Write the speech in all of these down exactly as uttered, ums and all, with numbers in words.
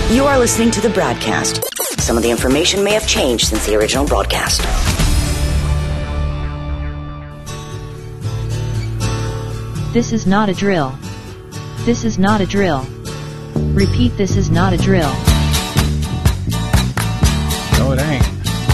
You are listening to the broadcast. Some of the information may have changed since the original broadcast. This is not a drill. This is not a drill. Repeat, this is not a drill. No, it ain't.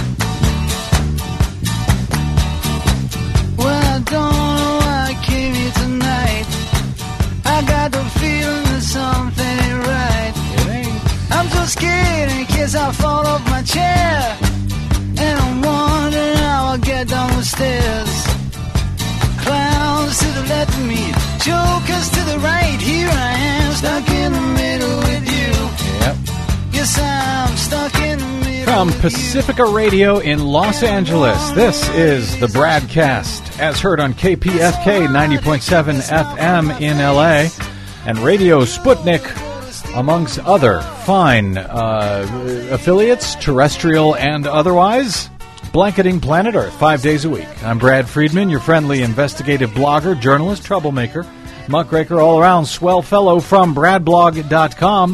Well, I don't know why I came here tonight. I got the feeling that something ain't right. It ain't. I'm so scared in case I fall off my chair. And I'm wondering how I'll get down the stairs. Clowns to the left of me, jokers to the right. Here I am, stuck in the middle with you. Yep. Yes, I'm stuck in the middle. From Pacifica Radio in Los Angeles, this is the Bradcast, as heard on K P F K ninety point seven F M in L A and Radio Sputnik, amongst other fine uh, affiliates, terrestrial and otherwise, blanketing planet Earth five days a week. I'm Brad Friedman, your friendly investigative blogger, journalist, troublemaker, muckraker, all-around swell fellow from brad blog dot com.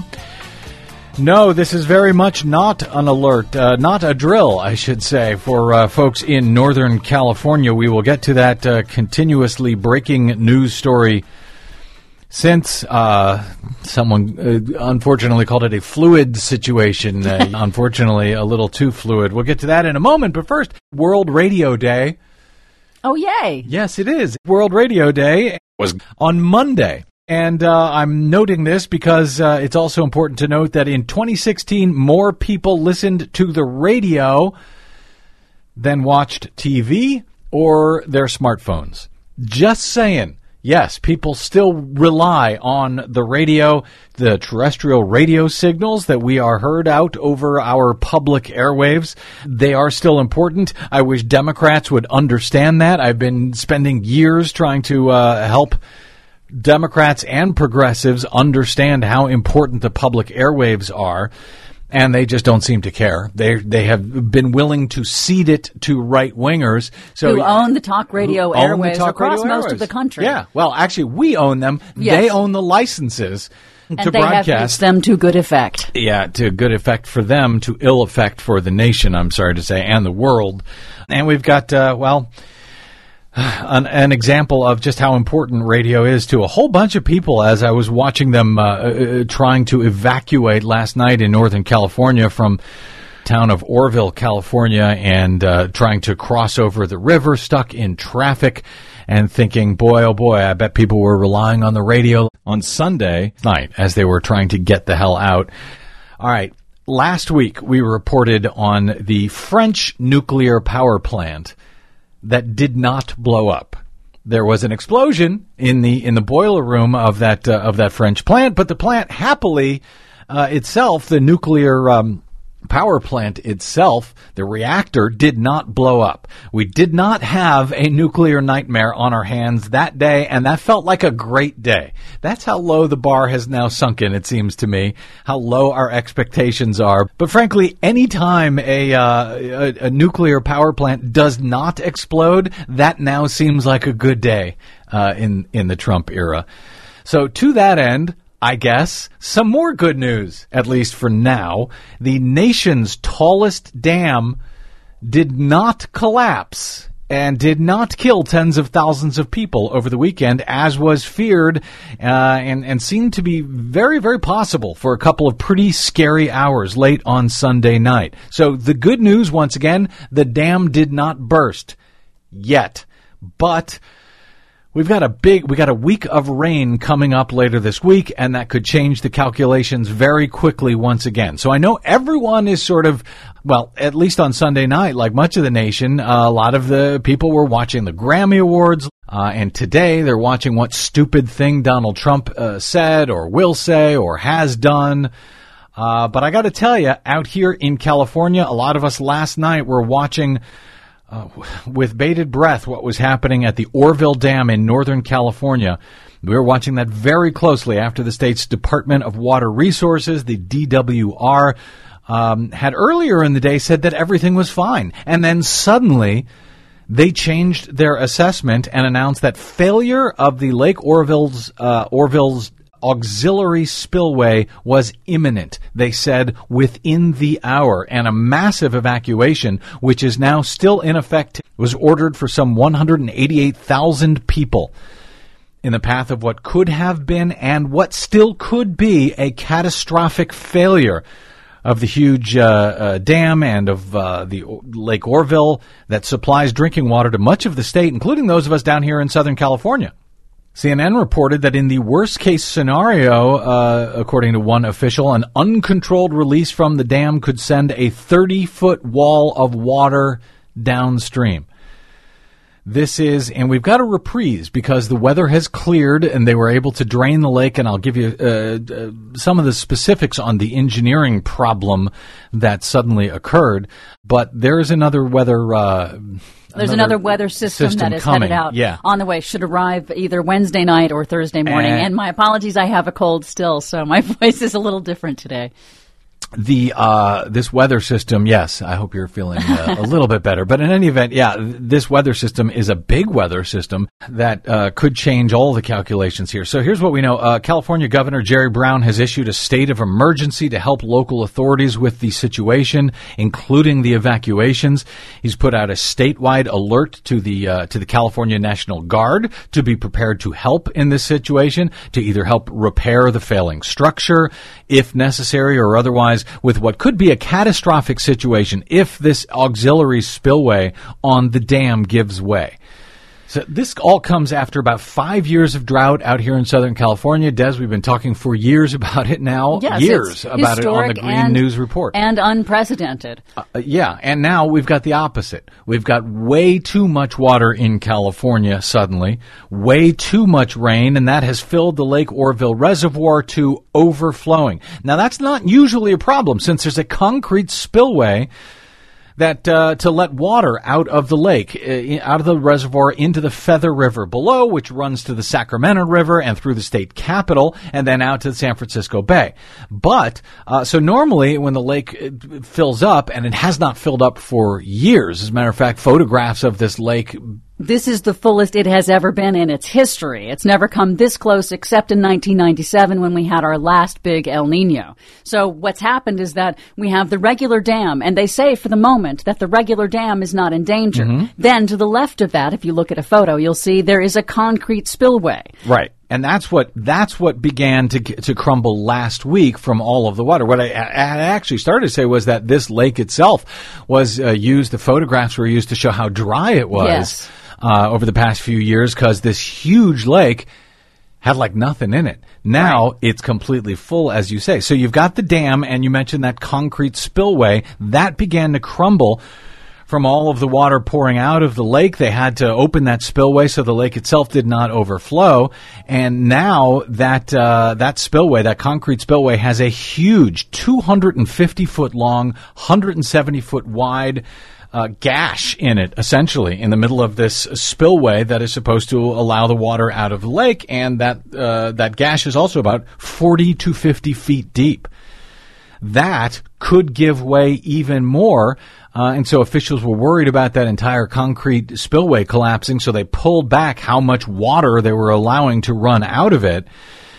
No, this is very much not an alert, uh, not a drill, I should say, for uh, folks in Northern California. We will get to that uh, continuously breaking news story since uh, someone uh, unfortunately called it a fluid situation, uh, unfortunately a little too fluid. We'll get to that in a moment, but first, World Radio Day. Oh, yay. Yes, it is. World Radio Day was on Monday. And uh, I'm noting this because uh, it's also important to note that in twenty sixteen, more people listened to the radio than watched T V or their smartphones. Just saying. Yes, people still rely on the radio, the terrestrial radio signals that we are heard out over our public airwaves. They are still important. I wish Democrats would understand that. I've been spending years trying to uh, help Democrats and progressives understand how important the public airwaves are, and they just don't seem to care. They they have been willing to cede it to right-wingers. So who own the talk radio airwaves talk across radio most airwaves. of the country. Yeah, well, actually, we own them. Yes. They own the licenses and to they broadcast. have used them to good effect. Yeah, to good effect for them, to ill effect for the nation, I'm sorry to say, and the world. And we've got, uh, well... An, an example of just how important radio is to a whole bunch of people as I was watching them uh, uh, trying to evacuate last night in Northern California from town of Orville, California, and uh, trying to cross over the river, stuck in traffic, and thinking, boy, oh boy, I bet people were relying on the radio on Sunday night as they were trying to get the hell out. All right. Last week, we reported on the French nuclear power plant that did not blow up. There was an explosion in the in the boiler room of that uh, of that French plant, but the plant happily uh, itself, the nuclear um, power plant itself, the reactor did not blow up. We did not have a nuclear nightmare on our hands that day, and that felt like a great day. That's how low the bar has now sunken, it seems to me, how low our expectations are. But frankly, any time a, uh, a, a nuclear power plant does not explode, that now seems like a good day uh, in, in the Trump era. So to that end, I guess, some more good news, at least for now. The nation's tallest dam did not collapse and did not kill tens of thousands of people over the weekend, as was feared uh, and, and seemed to be very, very possible for a couple of pretty scary hours late on Sunday night. So the good news, once again, the dam did not burst yet. But we've got a big, we got a week of rain coming up later this week, and that could change the calculations very quickly once again. So I know everyone is sort of, well, at least on Sunday night, like much of the nation, uh, a lot of the people were watching the Grammy Awards, uh, and today they're watching what stupid thing Donald Trump uh, said or will say or has done. Uh, but I got to tell you, out here in California, a lot of us last night were watching Uh, with bated breath what was happening at the Orville Dam in Northern California. We were watching that very closely after the state's Department of Water Resources, the D W R, um, had earlier in the day said that everything was fine. And then suddenly they changed their assessment and announced that failure of the Lake Orville's, uh, Orville's auxiliary spillway was imminent. They said within the hour, and a massive evacuation, which is now still in effect, was ordered for some one hundred eighty-eight thousand people in the path of what could have been and what still could be a catastrophic failure of the huge uh, uh, dam and of uh, the Lake Oroville that supplies drinking water to much of the state, including those of us down here in Southern California. C N N reported that in the worst-case scenario, uh, according to one official, an uncontrolled release from the dam could send a thirty-foot wall of water downstream. This is, and we've got a reprise because the weather has cleared and they were able to drain the lake, and I'll give you uh, uh, some of the specifics on the engineering problem that suddenly occurred. But there is another weather uh There's another, another weather system, system that is coming. headed out yeah. on the way. Should arrive either Wednesday night or Thursday morning. And, and my apologies, I have a cold still, so my voice is a little different today. The uh this weather system, yes, I hope you're feeling uh, a little bit better. But in any event, yeah, this weather system is a big weather system that uh could change all the calculations here. So here's what we know. Uh California Governor Jerry Brown has issued a state of emergency to help local authorities with the situation, including the evacuations. He's put out a statewide alert to the uh to the California National Guard to be prepared to help in this situation, to either help repair the failing structure if necessary or otherwise, with what could be a catastrophic situation if this auxiliary spillway on the dam gives way. So this all comes after about five years of drought out here in Southern California. Des, we've been talking for years about it now. Yes, years about it on the Green and, News Report. And unprecedented. Uh, yeah, and now we've got the opposite. We've got way too much water in California suddenly, way too much rain, and that has filled the Lake Oroville Reservoir to overflowing. Now, that's not usually a problem since there's a concrete spillway that uh, to let water out of the lake, uh, out of the reservoir into the Feather River below, which runs to the Sacramento River and through the state capitol, and then out to the San Francisco Bay. But, uh, so normally when the lake fills up, and it has not filled up for years, as a matter of fact, photographs of this lake, this is the fullest it has ever been in its history. It's never come this close except in nineteen ninety-seven when we had our last big El Nino. So what's happened is that we have the regular dam, and they say for the moment that the regular dam is not in danger. Mm-hmm. Then to the left of that, if you look at a photo, you'll see there is a concrete spillway. Right. And that's what that's what began to to crumble last week from all of the water. What I, I actually started to say was that this lake itself was uh, used, the photographs were used to show how dry it was. Yes. Uh, over the past few years, because this huge lake had like nothing in it. Now right. It's completely full, as you say. So you've got the dam, and you mentioned that concrete spillway. That began to crumble from all of the water pouring out of the lake. They had to open that spillway so the lake itself did not overflow. And now that uh, that spillway, that concrete spillway, has a huge two hundred fifty foot long, one hundred seventy foot wide Uh, gash in it, essentially, in the middle of this spillway that is supposed to allow the water out of the lake, and that uh, that gash is also about forty to fifty feet deep. That could give way even more, uh, and so officials were worried about that entire concrete spillway collapsing, so they pulled back how much water they were allowing to run out of it.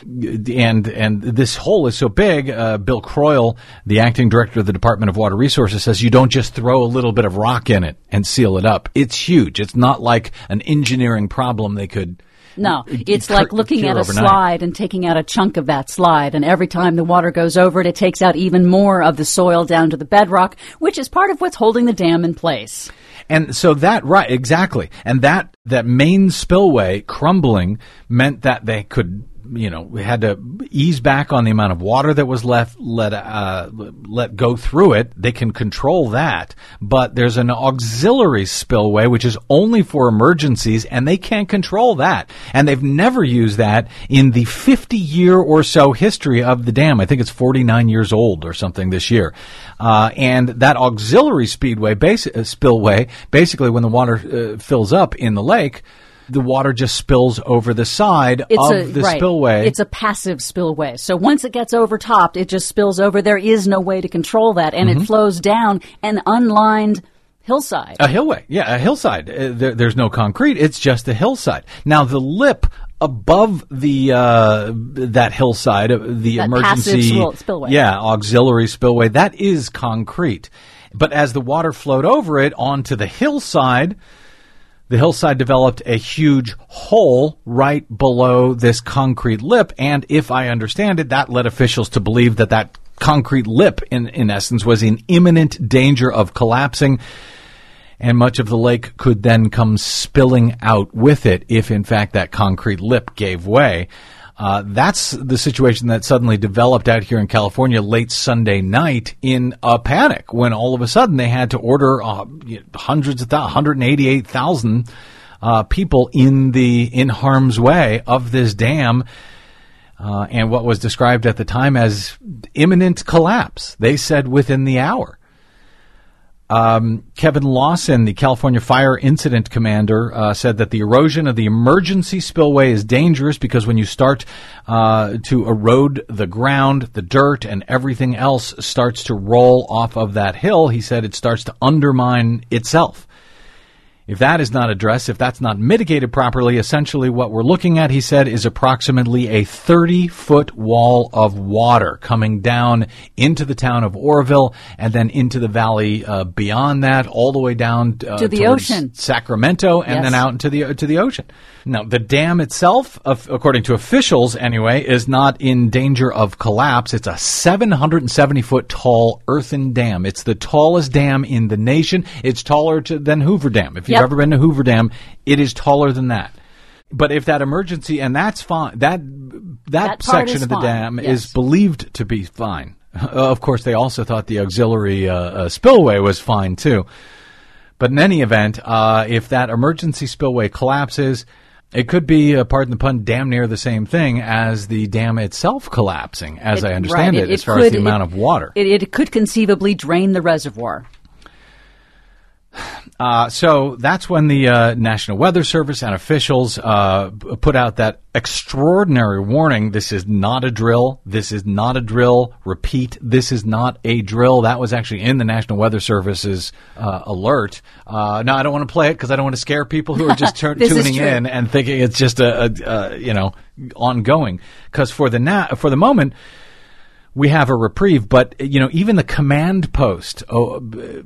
And and this hole is so big, uh, Bill Croyle, the acting director of the Department of Water Resources, says you don't just throw a little bit of rock in it and seal it up. It's huge. It's not like an engineering problem they could... No, it's cur- like looking at a overnight. slide and taking out a chunk of that slide, and every time the water goes over it, it takes out even more of the soil down to the bedrock, which is part of what's holding the dam in place. And so that, right, exactly. And that, that main spillway crumbling meant that they could... You know, we had to ease back on the amount of water that was left, let, uh, let go through it. They can control that. But there's an auxiliary spillway, which is only for emergencies, and they can't control that. And they've never used that in the fifty year or so history of the dam. I think it's forty-nine years old or something this year. Uh, and that auxiliary speedway, basi- uh, spillway, basically when the water uh, fills up in the lake, the water just spills over the side it's of a, the right. spillway. It's a passive spillway. So once it gets overtopped, it just spills over. There is no way to control that, and mm-hmm. it flows down an unlined hillside. A hillway. Yeah, a hillside. Uh, there, there's no concrete. It's just a hillside. Now, the lip above the uh, that hillside, uh, the That emergency passive spill- spillway. yeah, auxiliary spillway, that is concrete. But as the water flowed over it onto the hillside, the hillside developed a huge hole right below this concrete lip, and if I understand it, that led officials to believe that that concrete lip, in, in essence, was in imminent danger of collapsing, and much of the lake could then come spilling out with it if, in fact, that concrete lip gave way. Uh, that's the situation that suddenly developed out here in California late Sunday night in a panic when all of a sudden they had to order uh, hundreds of thousands, one hundred eighty-eight thousand uh, people in the in harm's way of this dam uh, and what was described at the time as imminent collapse. They said within the hour. Um, Kevin Lawson, the California Fire Incident Commander, uh, said that the erosion of the emergency spillway is dangerous because when you start uh, to erode the ground, the dirt, and everything else starts to roll off of that hill, he said it starts to undermine itself. If that is not addressed, if that's not mitigated properly, essentially what we're looking at, he said, is approximately a thirty-foot wall of water coming down into the town of Oroville and then into the valley uh, beyond that, all the way down uh, to the towards ocean, Sacramento, and yes. then out into the uh, to the ocean. Now, the dam itself, uh, according to officials anyway, is not in danger of collapse. It's a seven hundred seventy foot tall earthen dam. It's the tallest dam in the nation. It's taller to, than Hoover Dam. If you Yep. ever been to Hoover Dam, it is taller than that. But if that emergency, and that's fine, that that, That part section is of the fine, dam yes. is believed to be fine. Uh, of course, they also thought the auxiliary uh, uh, spillway was fine too. But in any event, uh, if that emergency spillway collapses, it could be, uh, pardon the pun, damn near the same thing as the dam itself collapsing, as It- I understand right, it, it- as it far could- as the it- amount of water. It, it could conceivably drain the reservoir. Uh, so that's when the uh, National Weather Service and officials uh, put out that extraordinary warning. This is not a drill. This is not a drill. Repeat, this is not a drill. That was actually in the National Weather Service's uh, alert. Uh, now, I don't want to play it because I don't want to scare people who are just tur- This is tuning true. in and thinking it's just a, a, a you know, ongoing. Because for the na- for the moment, we have a reprieve. But, you know, even the command post, oh,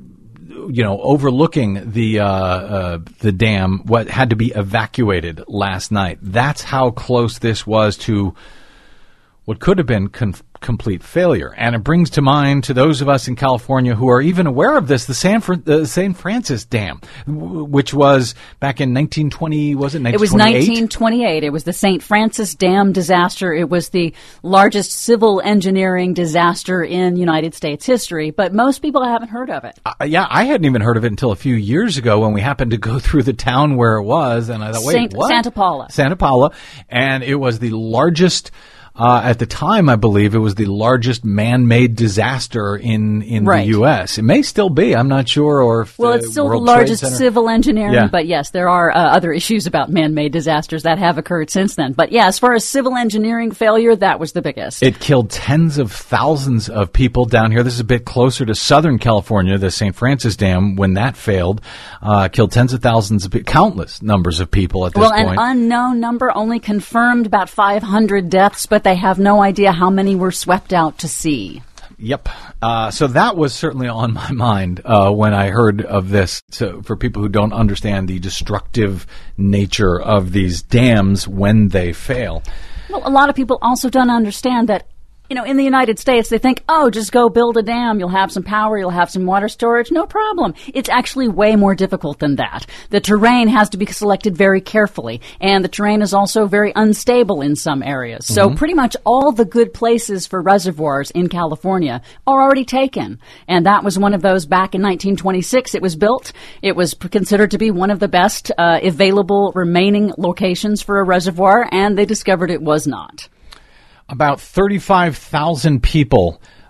you know, overlooking the uh, uh, the dam, what had to be evacuated last night. That's how close this was to what could have been con- complete failure. And it brings to mind, to those of us in California who are even aware of this, the San Fran- uh, Saint Francis Dam, w- which was back in nineteen twenty, was it nineteen twenty-eight? It was nineteen twenty-eight. It was the Saint Francis Dam disaster. It was the largest civil engineering disaster in United States history, but most people haven't heard of it. Uh, yeah, I hadn't even heard of it until a few years ago when we happened to go through the town where it was, and I thought, wait, Saint- what? Santa Paula. Santa Paula, and it was the largest. Uh, at the time, I believe it was the largest man-made disaster in, in Right. the U S. It may still be. I'm not sure. Or if Well, the it's still World the Trade largest Center- civil engineering, Yeah. but yes, there are uh, other issues about man-made disasters that have occurred since then. But yeah, as far as civil engineering failure, that was the biggest. It killed tens of thousands of people down here. This is a bit closer to Southern California, the Saint Francis Dam, when that failed. Uh, killed tens of thousands of pe- countless numbers of people at this well, point. an unknown number, only confirmed about five hundred deaths, but they have no idea how many were swept out to sea. Yep. Uh, so that was certainly on my mind uh, when I heard of this. So for people who don't understand the destructive nature of these dams when they fail. Well, a lot of people also don't understand that, you know, in the United States, they think, oh, just go build a dam. You'll have some power. You'll have some water storage. No problem. It's actually way more difficult than that. The terrain has to be selected very carefully, and the terrain is also very unstable in some areas. So Mm-hmm. pretty much all the good places for reservoirs in California are already taken. And that was one of those back in nineteen twenty-six. It was built. It was p- considered to be one of the best uh, available remaining locations for a reservoir, and they discovered it was not. About thirty-five thousand people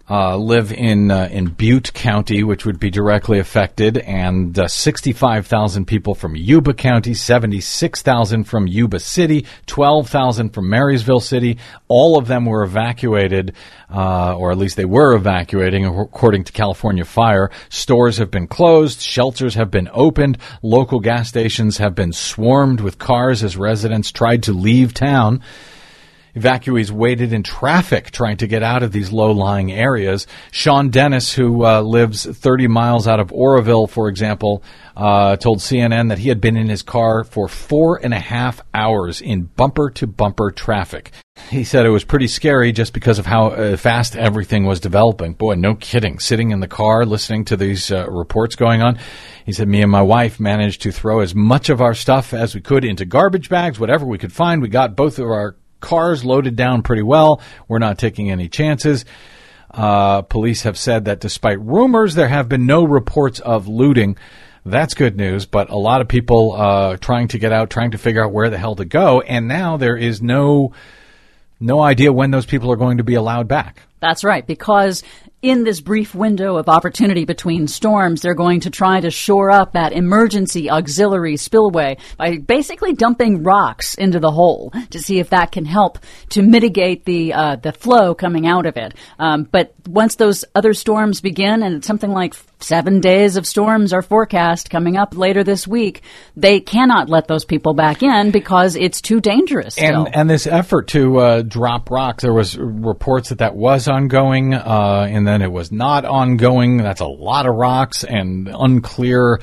uh, live in uh, in Butte County, which would be directly affected, and uh, sixty-five thousand people from Yuba County, seventy-six thousand from Yuba City, twelve thousand from Marysville City. All of them were evacuated, uh, or at least they were evacuating, according to California Fire. Stores have been closed. Shelters have been opened. Local gas stations have been swarmed with cars as residents tried to leave town. Evacuees waited in traffic trying to get out of these low-lying areas. Sean Dennis, who uh, lives thirty miles out of Oroville, for example, uh, told C N N that he had been in his car for four and a half hours in bumper-to-bumper traffic. He said it was pretty scary just because of how uh, fast everything was developing. Boy, no kidding. Sitting in the car listening to these uh, reports going on. He said, me and my wife managed to throw as much of our stuff as we could into garbage bags, whatever we could find. We got both of our cars loaded down pretty well. We're not taking any chances. Uh, police have said that despite rumors, there have been no reports of looting. That's good news, but a lot of people uh, trying to get out, trying to figure out where the hell to go, and now there is no no idea when those people are going to be allowed back. That's right, because in this brief window of opportunity between storms, they're going to try to shore up that emergency auxiliary spillway by basically dumping rocks into the hole to see if that can help to mitigate the uh, the flow coming out of it. Um, but once those other storms begin, and it's something like seven days of storms are forecast coming up later this week, they cannot let those people back in because it's too dangerous still. And, and this effort to uh, drop rocks, there was reports that that was ongoing, uh, and then it was not ongoing. That's a lot of rocks and unclear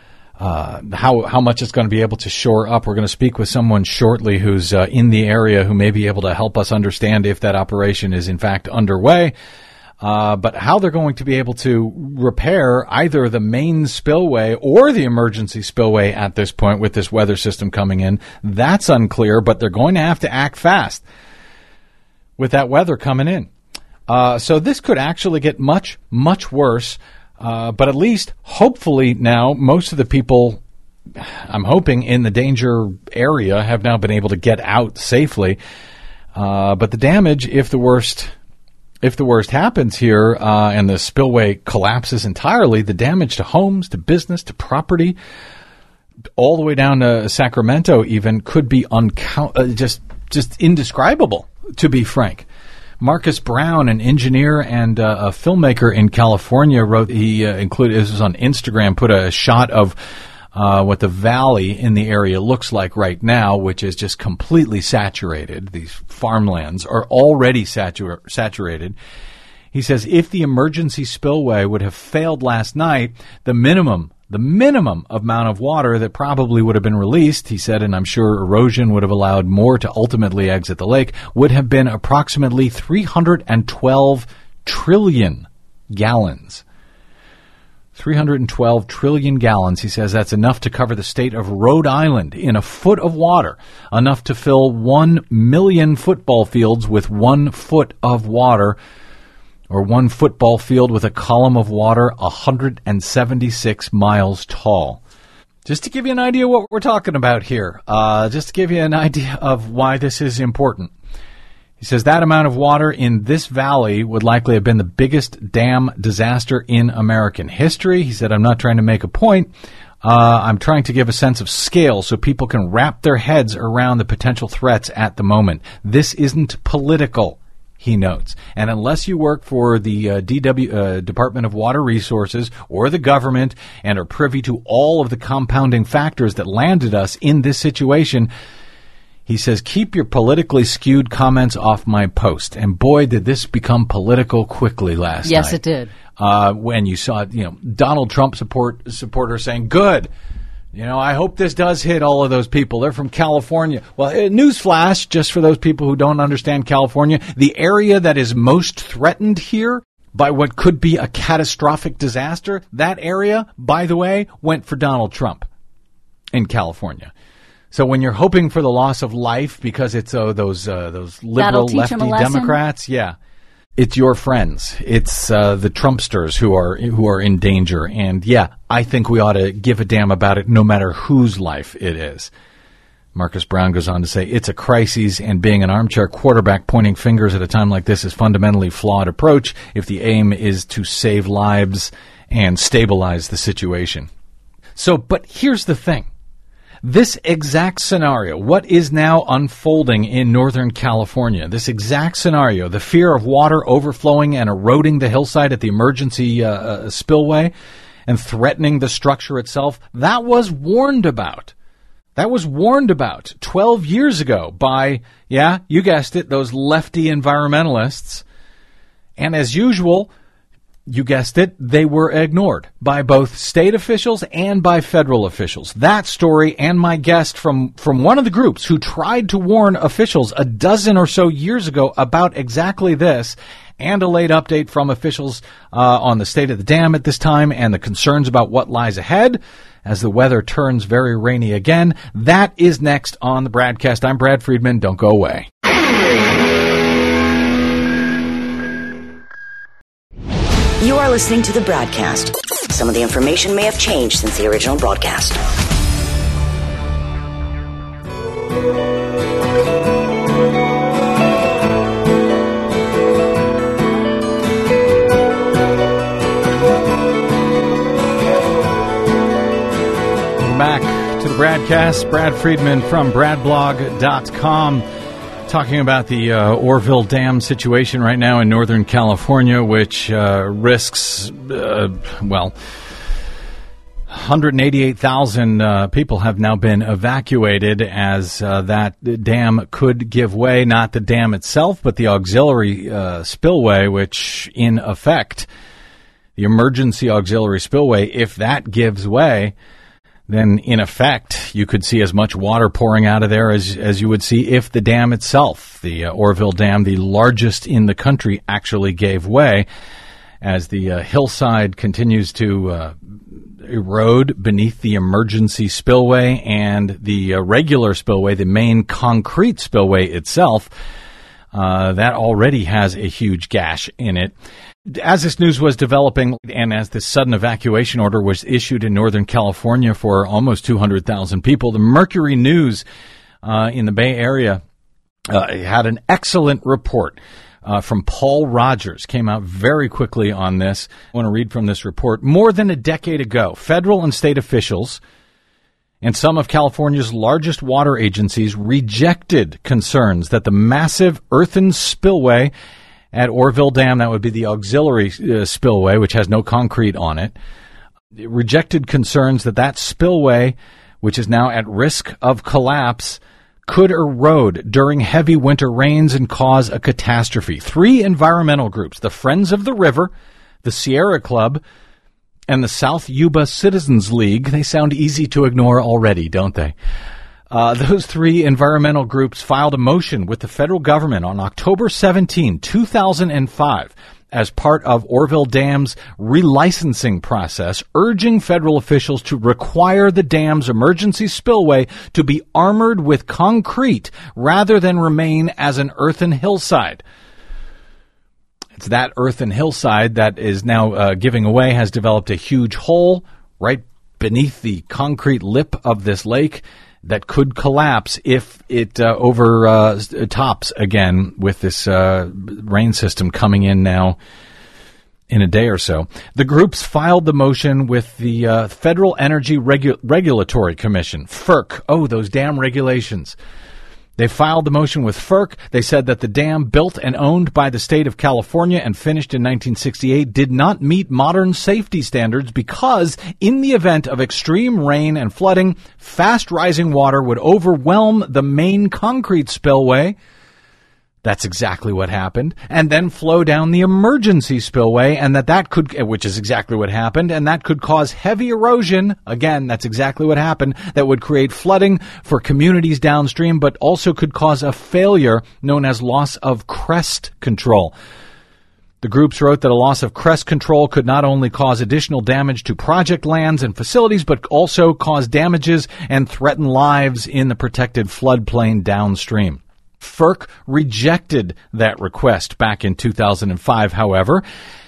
uh, how how much it's going to be able to shore up. We're going to speak with someone shortly who's uh, in the area who may be able to help us understand if that operation is in fact underway. Uh, but how they're going to be able to repair either the main spillway or the emergency spillway at this point with this weather system coming in, that's unclear, but they're going to have to act fast with that weather coming in. Uh, so this could actually get much, much worse. Uh, but at least, hopefully now, most of the people, I'm hoping, in the danger area have now been able to get out safely. Uh, but the damage, if the worst... If the worst happens here uh, and the spillway collapses entirely, the damage to homes, to business, to property, all the way down to Sacramento even, could be uncount- uh, just just indescribable, to be frank. Marcus Brown, an engineer and uh, a filmmaker in California, wrote, he uh, included, this was on Instagram, put a shot of Uh, what the valley in the area looks like right now, which is just completely saturated. These farmlands are already satur- saturated. He says if the emergency spillway would have failed last night, the minimum, the minimum amount of water that probably would have been released, he said, and I'm sure erosion would have allowed more to ultimately exit the lake, would have been approximately three hundred twelve trillion gallons. three hundred twelve trillion gallons. He says that's enough to cover the state of Rhode Island in a foot of water, enough to fill one million football fields with one foot of water, or one football field with a column of water one hundred seventy-six miles tall. Just to give you an idea what we're talking about here, uh, just to give you an idea of why this is important. He says that amount of water in this valley would likely have been the biggest dam disaster in American history. He said, I'm not trying to make a point. Uh, I'm trying to give a sense of scale so people can wrap their heads around the potential threats at the moment. This isn't political, he notes. And unless you work for the uh, D W uh, Department of Water Resources or the government and are privy to all of the compounding factors that landed us in this situation, he says, keep your politically skewed comments off my post. And boy, did this become political quickly last yes, night. Yes, it did. Uh, when you saw, you know, Donald Trump support supporters saying, good, you know, I hope this does hit all of those people. They're from California. Well, uh, newsflash, just for those people who don't understand California, the area that is most threatened here by what could be a catastrophic disaster, that area, by the way, went for Donald Trump in California. So when you're hoping for the loss of life because it's uh, those uh, those liberal lefty Democrats, yeah, it's your friends. It's uh, the Trumpsters who are who are in danger. And yeah, I think we ought to give a damn about it, no matter whose life it is. Marcus Brown goes on to say, it's a crisis, and being an armchair quarterback pointing fingers at a time like this is fundamentally flawed approach if the aim is to save lives and stabilize the situation. So, but here's the thing. This exact scenario, what is now unfolding in Northern California, this exact scenario, the fear of water overflowing and eroding the hillside at the emergency uh, uh, spillway and threatening the structure itself, that was warned about. That was warned about twelve years ago by, yeah, you guessed it, those lefty environmentalists. And as usual, you guessed it, they were ignored by both state officials and by federal officials. That story and my guest from, from one of the groups who tried to warn officials a dozen or so years ago about exactly this, and a late update from officials uh, on the state of the dam at this time and the concerns about what lies ahead as the weather turns very rainy again. That is next on the Bradcast. I'm Brad Friedman. Don't go away. You are listening to the Bradcast. Some of the information may have changed since the original broadcast. Welcome back to the Bradcast. Brad Friedman from brad blog dot com. Talking about the uh, Oroville Dam situation right now in Northern California, which uh, risks, uh, well, one hundred eighty-eight thousand uh, people have now been evacuated as uh, that dam could give way, not the dam itself, but the auxiliary uh, spillway, which in effect, the emergency auxiliary spillway, if that gives way, then in effect, you could see as much water pouring out of there as as you would see if the dam itself, the uh, Oroville Dam, the largest in the country, actually gave way as the uh, hillside continues to uh, erode beneath the emergency spillway and the uh, regular spillway, the main concrete spillway itself. Uh, that already has a huge gash in it. As this news was developing and as this sudden evacuation order was issued in Northern California for almost two hundred thousand people, the Mercury News uh, in the Bay Area uh, had an excellent report uh, from Paul Rogers, came out very quickly on this. I want to read from this report. More than a decade ago, federal and state officials and some of California's largest water agencies rejected concerns that the massive earthen spillway at Oroville Dam, that would be the auxiliary uh, spillway, which has no concrete on it, it rejected concerns that that spillway, which is now at risk of collapse, could erode during heavy winter rains and cause a catastrophe. Three environmental groups, the Friends of the River, the Sierra Club, and the South Yuba Citizens League, they sound easy to ignore already, don't they? Uh, those three environmental groups filed a motion with the federal government on October seventeenth, two thousand five, as part of Oroville Dam's relicensing process, urging federal officials to require the dam's emergency spillway to be armored with concrete rather than remain as an earthen hillside. It's that earthen hillside that is now uh, giving away, has developed a huge hole right beneath the concrete lip of this lake that could collapse if it uh, over uh, tops again with this uh, rain system coming in now in a day or so. The groups filed the motion with the uh, Federal Energy Regu- Regulatory Commission, F E R C. Oh, those damn regulations. They filed the motion with F E R C. They said that the dam, built and owned by the state of California and finished in nineteen sixty-eight, did not meet modern safety standards because in the event of extreme rain and flooding, fast rising water would overwhelm the main concrete spillway. That's exactly what happened. And then flow down the emergency spillway, and that that could, which is exactly what happened, and that could cause heavy erosion. Again, that's exactly what happened. That would create flooding for communities downstream, but also could cause a failure known as loss of crest control. The groups wrote that a loss of crest control could not only cause additional damage to project lands and facilities, but also cause damages and threaten lives in the protected floodplain downstream. F E R C rejected that request back in two thousand five, however.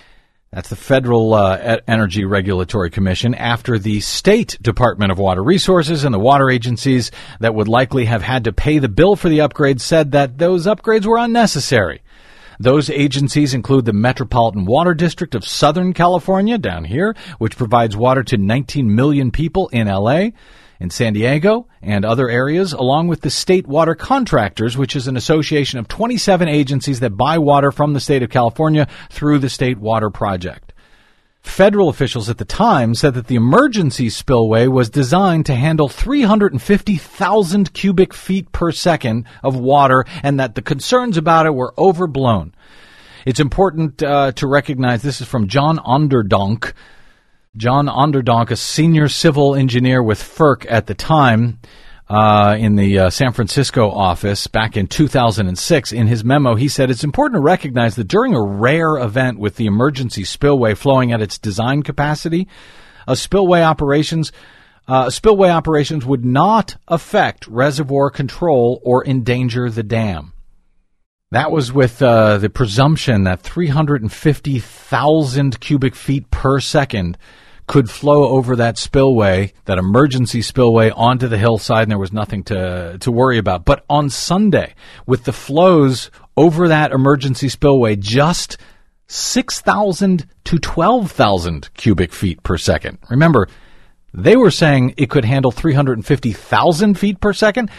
That's the Federal uh, Energy Regulatory Commission, after the State Department of Water Resources and the water agencies that would likely have had to pay the bill for the upgrades said that those upgrades were unnecessary. Those agencies include the Metropolitan Water District of Southern California, down here, which provides water to nineteen million people in L A, in San Diego, and other areas, along with the State Water Contractors, which is an association of twenty-seven agencies that buy water from the state of California through the State Water Project. Federal officials at the time said that the emergency spillway was designed to handle three hundred fifty thousand cubic feet per second of water, and that the concerns about it were overblown. It's important uh, to recognize this is from John Onderdonk. John Onderdonk, a senior civil engineer with F E R C at the time, uh, in the uh, San Francisco office back in two thousand six. In his memo, he said it's important to recognize that during a rare event with the emergency spillway flowing at its design capacity, a spillway operations uh, spillway operations would not affect reservoir control or endanger the dam. That was with uh, the presumption that three hundred fifty thousand cubic feet per second could flow over that spillway, that emergency spillway, onto the hillside, and there was nothing to to worry about. But on Sunday, with the flows over that emergency spillway just six thousand to twelve thousand cubic feet per second. Remember, they were saying it could handle three hundred fifty thousand feet per second.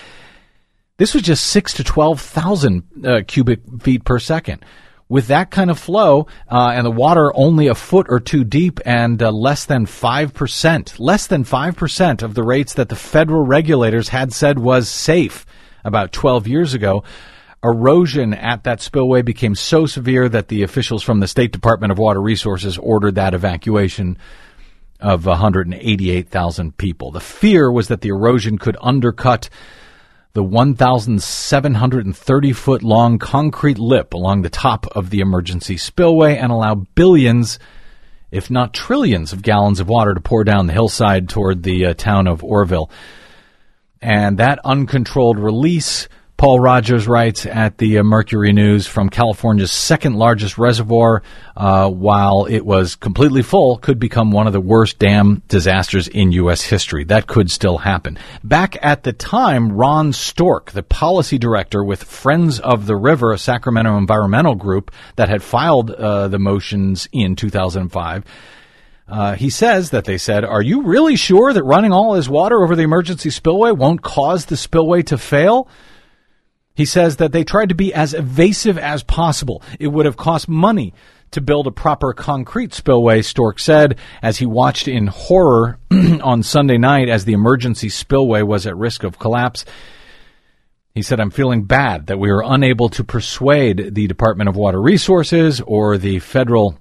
This was just six to twelve thousand uh, cubic feet per second. With that kind of flow, uh, and the water only a foot or two deep, and uh, less than five percent, less than five percent of the rates that the federal regulators had said was safe about twelve years ago, erosion at that spillway became so severe that the officials from the State Department of Water Resources ordered that evacuation of one hundred eighty-eight thousand people. The fear was that the erosion could undercut the one thousand seven hundred thirty foot long concrete lip along the top of the emergency spillway and allow billions, if not trillions, of gallons of water to pour down the hillside toward the uh, town of Oroville. And that uncontrolled release, Paul Rogers writes at the uh, Mercury News, from California's second largest reservoir, uh, while it was completely full, could become one of the worst dam disasters in U S history. That could still happen. Back at the time, Ron Stork, the policy director with Friends of the River, a Sacramento environmental group that had filed uh, the motions in two thousand five, Uh, he says that they said, "Are you really sure that running all his water over the emergency spillway won't cause the spillway to fail?" He says that they tried to be as evasive as possible. It would have cost money to build a proper concrete spillway, Stork said, as he watched in horror on Sunday night as the emergency spillway was at risk of collapse. He said, "I'm feeling bad that we were unable to persuade the Department of Water Resources or the Federal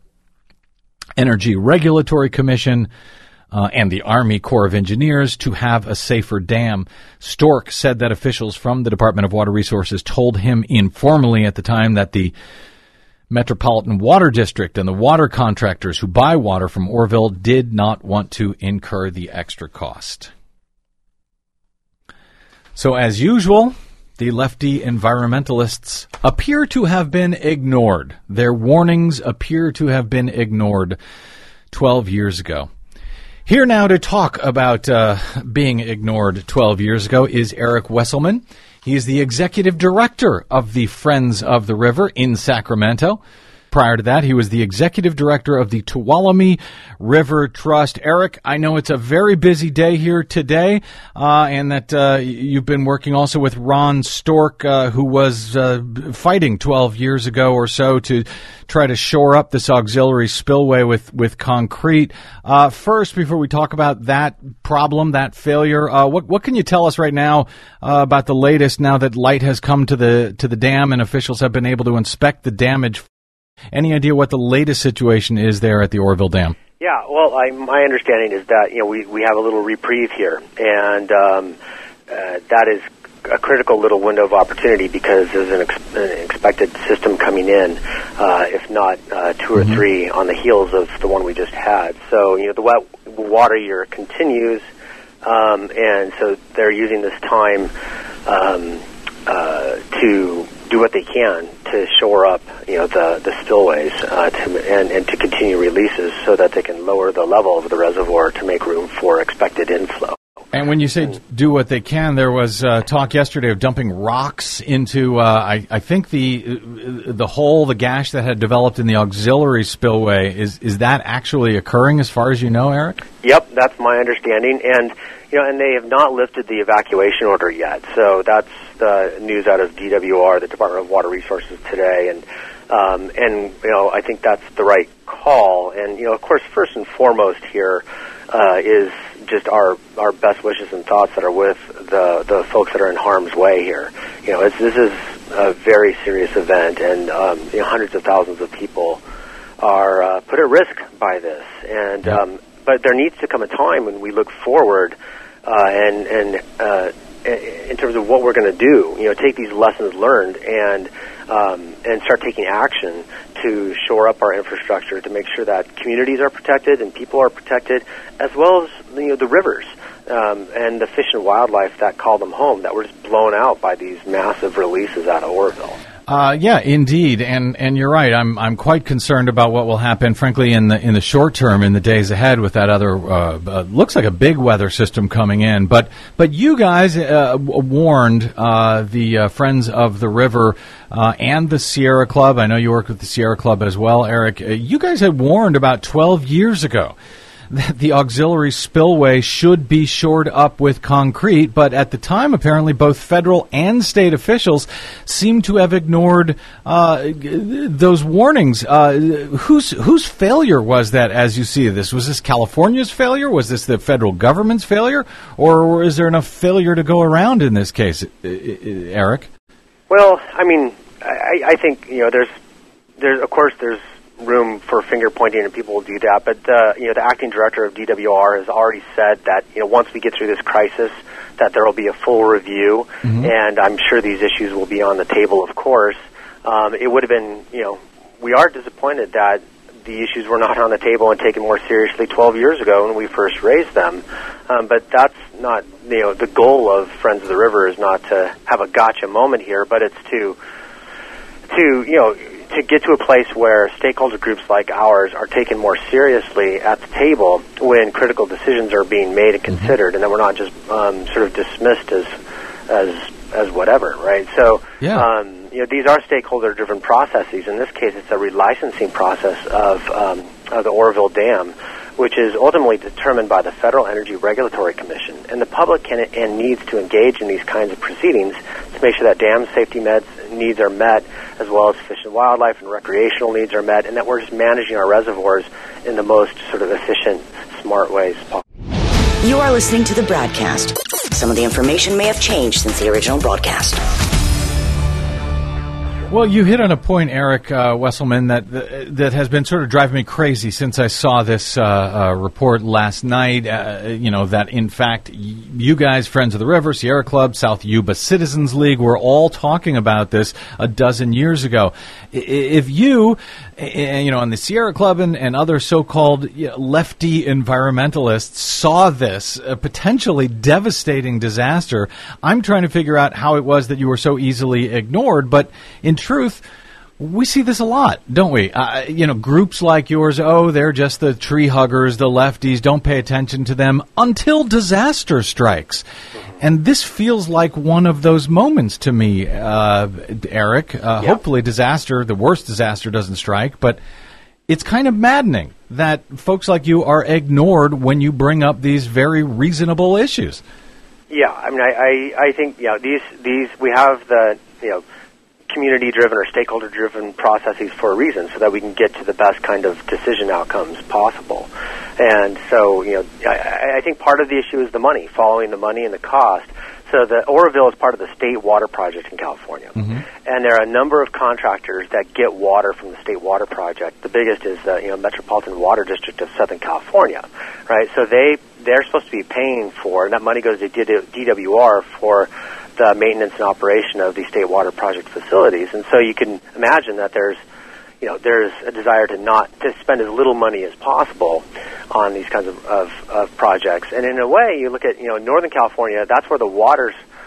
Energy Regulatory Commission Uh, and the Army Corps of Engineers to have a safer dam." Stork said that officials from the Department of Water Resources told him informally at the time that the Metropolitan Water District and the water contractors who buy water from Oroville did not want to incur the extra cost. So, as usual, the lefty environmentalists appear to have been ignored. Their warnings appear to have been ignored twelve years ago. Here now to talk about uh, being ignored twelve years ago is Eric Wesselman. He is the executive director of the Friends of the River in Sacramento. Prior to that, he was the executive director of the Tuolumne River Trust. Eric, I know it's a very busy day here today, uh, and that uh, you've been working also with Ron Stork, uh, who was uh, fighting twelve years ago or so to try to shore up this auxiliary spillway with, with concrete. Uh, first, before we talk about that problem, that failure, uh, what, what can you tell us right now uh, about the latest now that light has come to the to the dam and officials have been able to inspect the damage? Any idea what the latest situation is there at the Oroville Dam? Yeah, well, I, my understanding is that, you know, we, we have a little reprieve here, and um, uh, that is a critical little window of opportunity because there's an, ex- an expected system coming in, uh, if not uh, two or mm-hmm. three on the heels of the one we just had. So, you know, the wet water year continues, um, and so they're using this time um, uh, to do what they can to shore up, you know, the the spillways uh, to, and and to continue releases so that they can lower the level of the reservoir to make room for expected inflow. And when you say do what they can, there was uh, talk yesterday of dumping rocks into, uh, I, I think the the hole, the gash that had developed in the auxiliary spillway. Is is that actually occurring as far as you know, Eric? Yep, that's my understanding. And, you know, and they have not lifted the evacuation order yet. So that's the news out of D W R, the Department of Water Resources today. And, um, and you know, I think that's the right call. And, you know, of course, first and foremost here uh, is just our our best wishes and thoughts that are with the the folks that are in harm's way here. You know, it's, this is a very serious event, and um, you know, hundreds of thousands of people are uh, put at risk by this. And um, but there needs to come a time when we look forward uh, and and uh, in terms of what we're going to do. You know, take these lessons learned and um, and start taking action to shore up our infrastructure to make sure that communities are protected and people are protected, as well as, you know, the rivers um, and the fish and wildlife that call them home, that were just blown out by these massive releases out of Oroville. Uh, yeah, indeed, and and you're right. I'm I'm quite concerned about what will happen, frankly, in the in the short term, in the days ahead, with that other uh, uh, looks like a big weather system coming in. But but you guys uh, warned uh, the uh, Friends of the River uh, and the Sierra Club. I know you work with the Sierra Club as well, Eric. Uh, you guys had warned about twelve years ago that the auxiliary spillway should be shored up with concrete, but at the time, apparently, both federal and state officials seem to have ignored uh, those warnings. Uh, whose whose failure was that, as you see this? Was this California's failure? Was this the federal government's failure? Or is there enough failure to go around in this case, Eric? Well, I mean, I, I think, you know, there's, there's, of course, there's room for finger pointing, and people will do that. But uh, you know, the acting director of D W R has already said that, you know, once we get through this crisis, that there will be a full review, mm-hmm. and I'm sure these issues will be on the table. Of course, um, it would have been, you know, we are disappointed that the issues were not on the table and taken more seriously twelve years ago when we first raised them. Um, but that's not, you know, the goal of Friends of the River is not to have a gotcha moment here, but it's to, to you know. to get to a place where stakeholder groups like ours are taken more seriously at the table when critical decisions are being made and considered, and that we're not just um, sort of dismissed as as as whatever, right? So, yeah. um, you know, these are stakeholder-driven processes. In this case, it's a relicensing process of, um, of the Oroville Dam, which is ultimately determined by the Federal Energy Regulatory Commission. And the public can and needs to engage in these kinds of proceedings to make sure that dam safety meds, needs are met, as well as fish and wildlife and recreational needs are met, and that we're just managing our reservoirs in the most sort of efficient, smart ways possible. You are listening to the broadcast. Some of the information may have changed since the original broadcast. Well, you hit on a point, Eric uh, Wesselman, that that has been sort of driving me crazy since I saw this uh, uh, report last night. Uh, you know, that in fact, you guys, Friends of the River, Sierra Club, South Yuba Citizens League, were all talking about this a dozen years ago. If you, you know, on the Sierra Club and, and other so-called lefty environmentalists saw this a potentially devastating disaster, I'm trying to figure out how it was that you were so easily ignored. But in truth, we see this a lot, don't we? Uh, you know, groups like yours, oh, they're just the tree huggers, the lefties, don't pay attention to them until disaster strikes. And this feels like one of those moments to me, uh, Eric. Uh, yeah. Hopefully disaster, the worst disaster doesn't strike, but it's kind of maddening that folks like you are ignored when you bring up these very reasonable issues. Yeah, I mean, I, I, I think, you know, these, these, we have the, you know, community-driven or stakeholder-driven processes for a reason, so that we can get to the best kind of decision outcomes possible. And so, you know, I, I think part of the issue is the money, following the money and the cost. So the Oroville is part of the State Water Project in California. Mm-hmm. And there are a number of contractors that get water from the State Water Project. The biggest is the, you know, Metropolitan Water District of Southern California, right? So they, they're supposed to be paying for, and that money goes to D W R for the maintenance and operation of these State Water Project facilities. And so you can imagine that there's, you know, there's a desire to not, to spend as little money as possible on these kinds of, of, of projects. And in a way, you look at, you know, Northern California, that's where the water's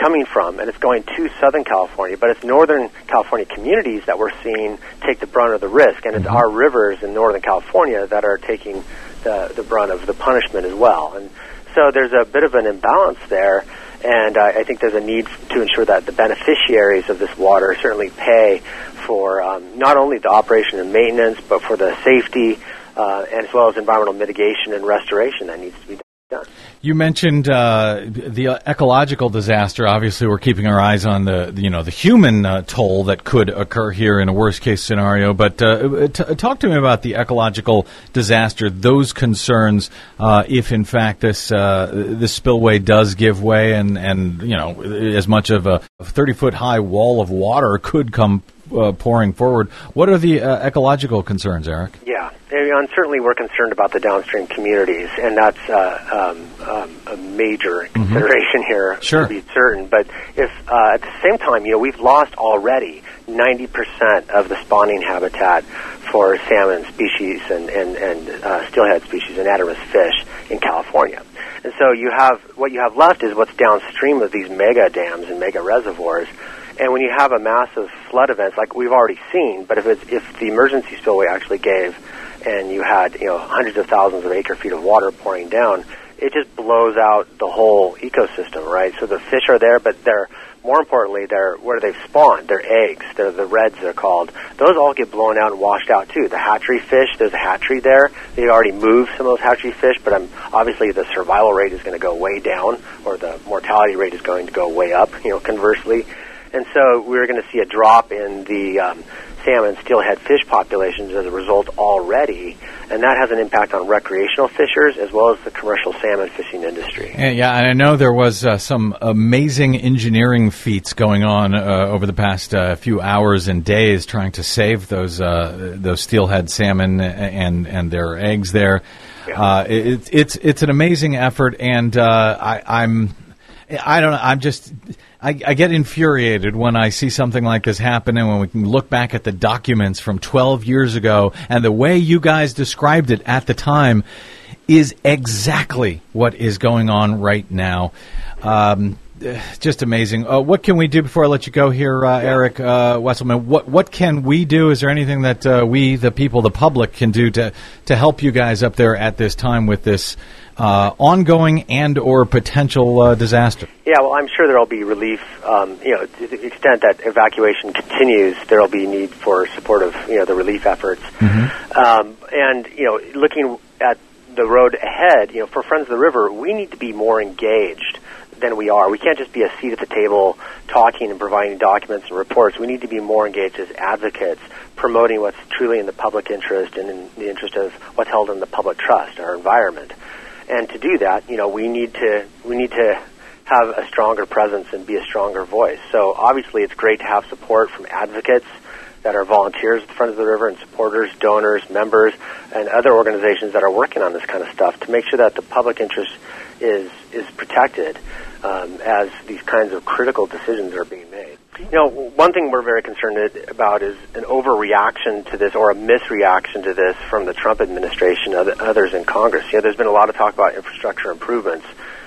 coming from, and it's going to Southern California, but it's Northern California communities that we're seeing take the brunt of the risk, and it's mm-hmm. our rivers in Northern California that are taking the, the brunt of the punishment as well. And so there's a bit of an imbalance there, and uh, I think there's a need to ensure that the beneficiaries of this water certainly pay for um, not only the operation and maintenance, but for the safety, uh, as well as environmental mitigation and restoration that needs to be done. You mentioned uh, the ecological disaster. Obviously, we're keeping our eyes on the you know the human uh, toll that could occur here in a worst case scenario. But uh, t- talk to me about the ecological disaster. Those concerns, uh, if in fact this uh, this spillway does give way, and and you know as much of a thirty foot high wall of water could come uh, pouring forward. What are the uh, ecological concerns, Eric? Yeah. And certainly we're concerned about the downstream communities, and that's uh, um, um, a major consideration mm-hmm. here, sure. to be certain. But if uh, at the same time, you know, we've lost already ninety percent of the spawning habitat for salmon species and, and, and uh, steelhead species and Adamus fish in California. And so you have what you have left is what's downstream of these mega dams and mega reservoirs. And when you have a massive flood event, like we've already seen, but if it's, if the emergency spillway actually gave, and you had, you know, hundreds of thousands of acre feet of water pouring down, it just blows out the whole ecosystem, right? So the fish are there, but they're, more importantly, they're where they've spawned, their eggs, they're the reds they're called. Those all get blown out and washed out too. The hatchery fish, there's a hatchery there. They already moved some of those hatchery fish, but um, obviously the survival rate is going to go way down, or the mortality rate is going to go way up, you know, conversely. And so we're going to see a drop in the um, salmon steelhead fish populations as a result already, and that has an impact on recreational fishers as well as the commercial salmon fishing industry. And yeah, and I know there was uh, some amazing engineering feats going on uh, over the past uh, few hours and days trying to save those uh, those steelhead salmon and and their eggs there. Yeah. Uh, it, it's it's an amazing effort, and uh, I, I'm I don't know. I'm just. I, I get infuriated when I see something like this happen, and when we can look back at the documents from twelve years ago, and the way you guys described it at the time is exactly what is going on right now. Um, just amazing. Uh, what can we do before I let you go here, uh, Eric uh, Wesselman? What what can we do? Is there anything that uh, we, the people, the public, can do to to help you guys up there at this time with this Uh, ongoing and or potential uh, disaster? Yeah, well, I'm sure there will be relief. Um, you know, to the extent that evacuation continues, there will be need for support of, you know, the relief efforts. Mm-hmm. Um, and, you know, looking at the road ahead, you know, for Friends of the River, we need to be more engaged than we are. We can't just be a seat at the table talking and providing documents and reports. We need to be more engaged as advocates, promoting what's truly in the public interest and in the interest of what's held in the public trust, our environment. And to do that, you know, we need to we need to have a stronger presence and be a stronger voice. So obviously it's great to have support from advocates that are volunteers at the Friends of the River and supporters, donors, members, and other organizations that are working on this kind of stuff to make sure that the public interest is is protected um, as these kinds of critical decisions are being made. You know, one thing we're very concerned about is an overreaction to this or a misreaction to this from the Trump administration and others in Congress. You know, there's been a lot of talk about infrastructure improvements.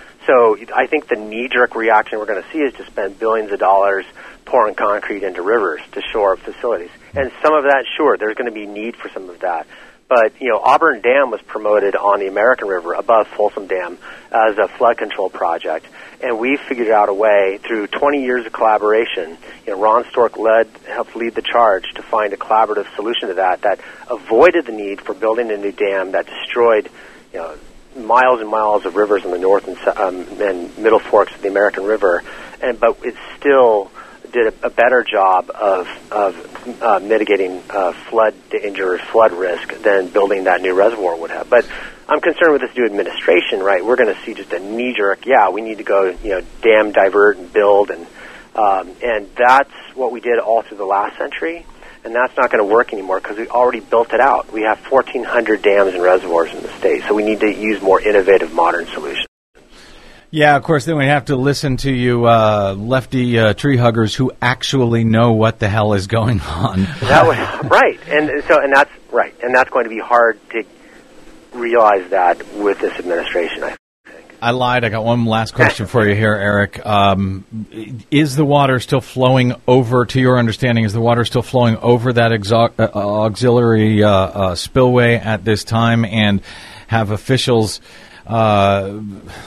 So I think the knee-jerk reaction we're going to see is to spend billions of dollars pouring concrete into rivers to shore up facilities. And some of that, sure, there's going to be need for some of that. But, you know, Auburn Dam was promoted on the American River above Folsom Dam as a flood control project. And we figured out a way through twenty years of collaboration. You know, Ron Stork led, helped lead the charge to find a collaborative solution to that that avoided the need for building a new dam that destroyed, you know, miles and miles of rivers in the north and, um, and middle forks of the American River. And but it still did a, a better job of of uh, mitigating uh, flood danger, flood risk than building that new reservoir would have. But I'm concerned with this new administration, right? We're going to see just a knee-jerk, yeah, we need to go, you know, dam, divert, and build, and um, and that's what we did all through the last century, and that's not going to work anymore because we already built it out. We have fourteen hundred dams and reservoirs in the state, so we need to use more innovative, modern solutions. Yeah, of course, then we have to listen to you uh, lefty uh, tree huggers who actually know what the hell is going on. That was, right, and so and that's right, and that's going to be hard to realize that with this administration, I think. I lied. I got one last question for you here, Eric. Um, is the water still flowing over, to your understanding, is the water still flowing over that exo- uh, auxiliary uh, uh, spillway at this time? And have officials, uh,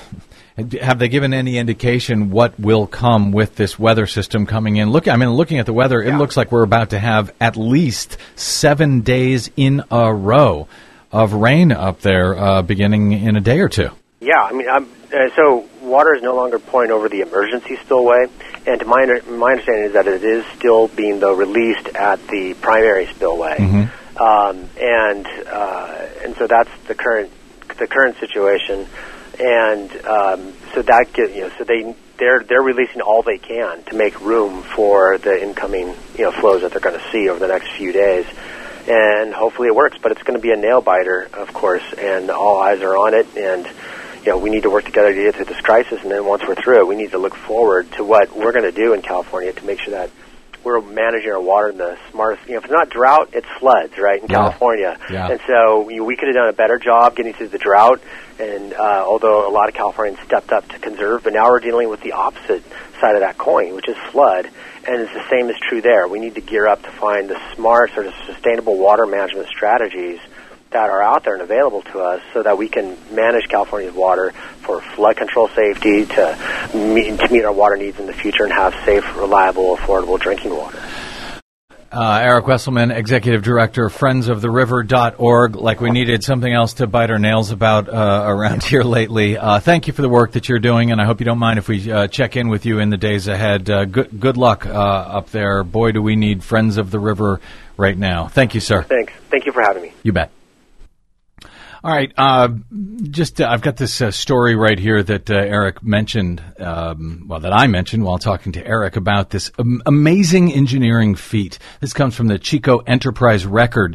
have they given any indication what will come with this weather system coming in? Look, I mean, looking at the weather, it yeah. looks like we're about to have at least seven days in a row of rain up there uh, beginning in a day or two. Yeah, I mean, I'm, uh, so water is no longer pouring over the emergency spillway, and to my my understanding is that it is still being though released at the primary spillway, mm-hmm. um, and uh, and so that's the current the current situation, and um, so that get, you know so they they're they're releasing all they can to make room for the incoming you know flows that they're going to see over the next few days. And hopefully it works, but it's going to be a nail biter, of course, and all eyes are on it, and you know, we need to work together to get through this crisis, and then once we're through it, we need to look forward to what we're going to do in California to make sure that we're managing our water in the smartest. You know, if it's not drought, it's floods, right, in yeah. California. Yeah. And so you know, we could have done a better job getting through the drought, and uh, although a lot of Californians stepped up to conserve, but now we're dealing with the opposite side of that coin, which is flood, and it's the same is true there. We need to gear up to find the smart, sort of sustainable water management strategies that are out there and available to us so that we can manage California's water for flood control safety, to meet, to meet our water needs in the future and have safe, reliable, affordable drinking water. Uh, Eric Wesselman, Executive Director, friends of the river dot org. Like we needed something else to bite our nails about uh, around here lately. Uh, thank you for the work that you're doing, and I hope you don't mind if we uh, check in with you in the days ahead. Uh, good, good luck uh, up there. Boy, do we need Friends of the River right now. Thank you, sir. Thanks. Thank you for having me. You bet. All right, uh, just uh, I've got this uh, story right here that uh, Eric mentioned, um, well, that I mentioned while talking to Eric about this um, amazing engineering feat. This comes from the Chico Enterprise Record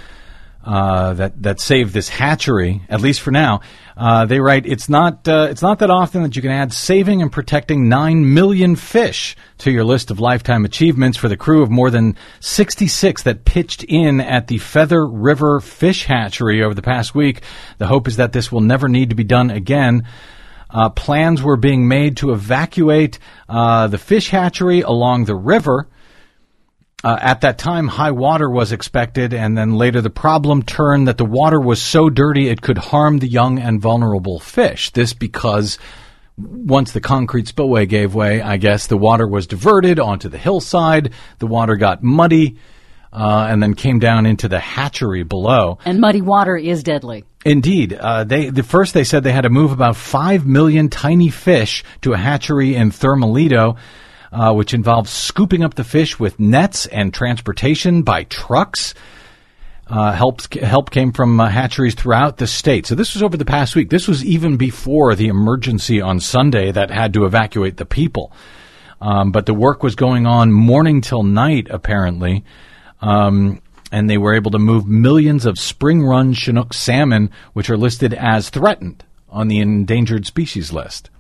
uh, that that saved this hatchery, at least for now. Uh, they write, it's not uh, it's not that often that you can add saving and protecting nine million fish to your list of lifetime achievements for the crew of more than sixty-six that pitched in at the Feather River Fish Hatchery over the past week. The hope is that this will never need to be done again. Uh, plans were being made to evacuate uh, the fish hatchery along the river. Uh, at that time, high water was expected, and then later the problem turned that the water was so dirty it could harm the young and vulnerable fish. This because once the concrete spillway gave way, I guess, the water was diverted onto the hillside, the water got muddy, uh, and then came down into the hatchery below. And muddy water is deadly. Indeed. Uh, they the first they said they had to move about five million tiny fish to a hatchery in Thermalito, Uh, which involves scooping up the fish with nets and transportation by trucks. Uh, help, help came from uh, hatcheries throughout the state. So this was over the past week. This was even before the emergency on Sunday that had to evacuate the people. Um, but the work was going on morning till night, apparently. Um, and they were able to move millions of spring-run Chinook salmon, which are listed as threatened on the endangered species list.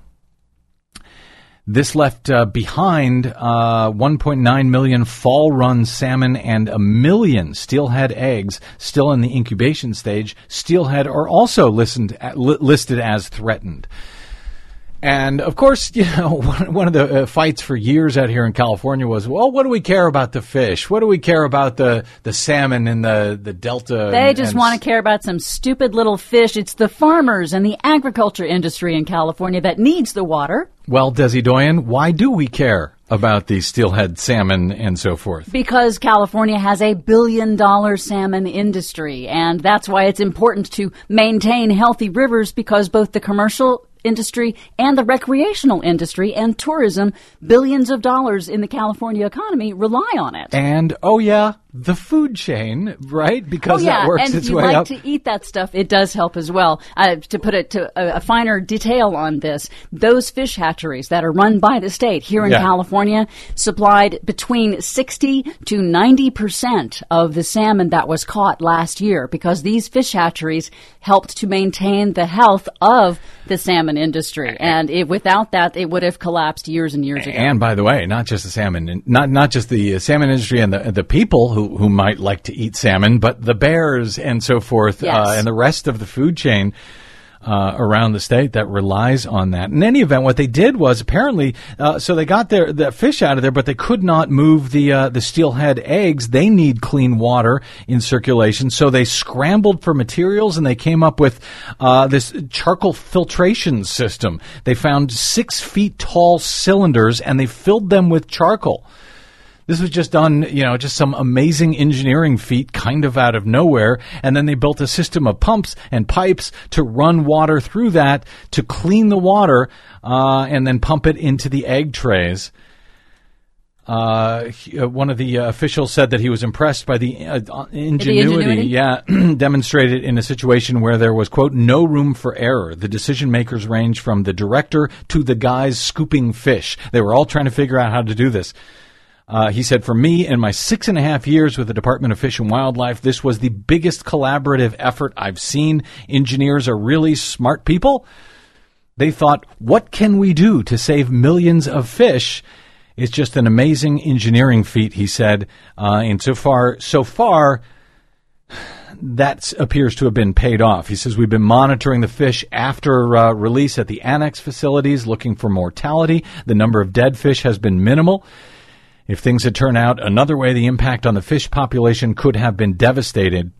This left uh, behind uh, one point nine million fall-run salmon and a million steelhead eggs still in the incubation stage. Steelhead are also listened at, li- listed as threatened. And, of course, you know, one, one of the uh, fights for years out here in California was, well, what do we care about the fish? What do we care about the, the salmon in the, the Delta? They and, just and want to care about some stupid little fish. It's the farmers and the agriculture industry in California that needs the water. Well, Desi Doyen, why do we care about the steelhead salmon and so forth? Because California has a billion-dollar salmon industry, and that's why it's important to maintain healthy rivers, because both the commercial industry and the recreational industry and tourism, billions of dollars in the California economy, rely on it. And, oh yeah, the food chain, right? Because oh, yeah. that works and its if you way like up. to eat that stuff, it does help as well. Uh, to put it to a, a finer detail on this, those fish hatcheries that are run by the state here in yeah. California supplied between sixty to ninety percent of the salmon that was caught last year, because these fish hatcheries helped to maintain the health of the salmon industry. And it, without that, it would have collapsed years and years ago. And by the way, not just the salmon, not not just the salmon industry and the the people who, who might like to eat salmon, but the bears and so forth, yes. uh, and the rest of the food chain. uh, around the state that relies on that. In any event, what they did was apparently, uh, so they got their the fish out of there, but they could not move the uh, the steelhead eggs. They need clean water in circulation, so they scrambled for materials and they came up with uh, this charcoal filtration system. They found six feet tall cylinders and they filled them with charcoal. This was just done, you know, just some amazing engineering feat kind of out of nowhere. And then they built a system of pumps and pipes to run water through that to clean the water uh, and then pump it into the egg trays. Uh, he, uh, one of the uh, officials said that he was impressed by the, uh, ingenuity, the ingenuity, yeah, demonstrated in a situation where there was, quote, no room for error. The decision makers ranged from the director to the guys scooping fish. They were all trying to figure out how to do this. Uh, he said, for me, in my six and a half years with the Department of Fish and Wildlife, this was the biggest collaborative effort I've seen. Engineers are really smart people. They thought, what can we do to save millions of fish? It's just an amazing engineering feat, he said. Uh, and so far, so far, that appears to have been paid off. He says, we've been monitoring the fish after uh, release at the annex facilities, looking for mortality. The number of dead fish has been minimal. If things had turned out another way, the impact on the fish population could have been devastating.